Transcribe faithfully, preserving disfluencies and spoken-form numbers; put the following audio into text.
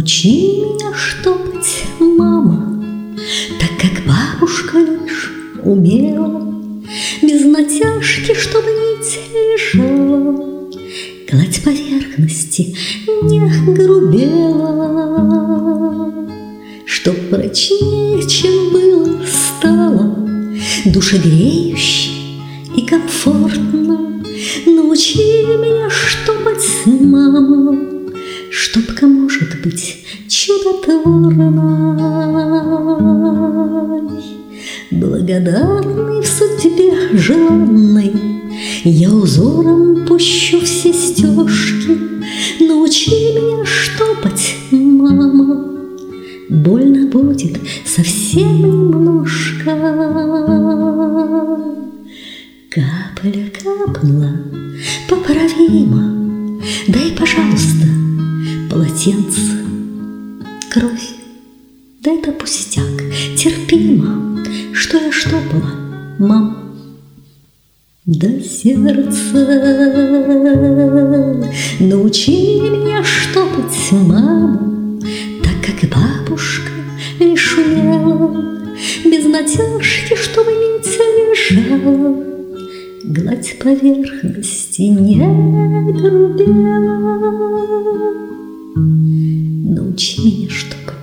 Научи меня штопать, мама, так как бабушка лишь умела, без натяжки, чтобы нить лежала, гладь поверхности не грубела, чтоб прочнее, чем было, стало душегреюще и комфортно. Научи меня штопать, мама, штопка может быть чудотворной. Благодарный в судьбе желанной я узором пущу все стежки. Научи меня штопать, мама, больно будет совсем немножко. Капля капнула поправимо, дай, пожалуйста, полотенце. Кровь, да это пустяк, терпимо, что я штопала, мам. До сердца научи меня штопать, мама, так как бабушка лишь умела, без натяжки, чтобы нить лежала, гладь поверхности не грубела. Научи меня штопать.